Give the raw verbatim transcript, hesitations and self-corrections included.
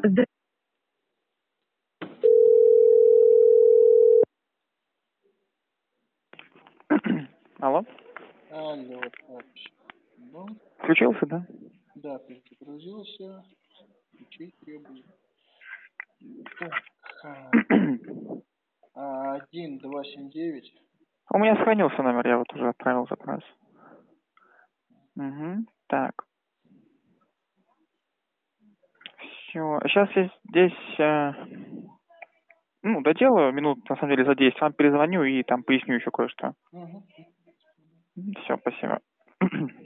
Здра- Алло, Алло, товарищ. Ну, включился, да? да, перезагрузился. Включить требую. Так, а, один, два, семь, девять. У меня сохранился номер, я вот уже отправил запрос. Угу, так. Все, сейчас я здесь, э, ну, доделаю минут, на самом деле, за десять, вам перезвоню и там поясню еще кое-что. Угу. Все, спасибо.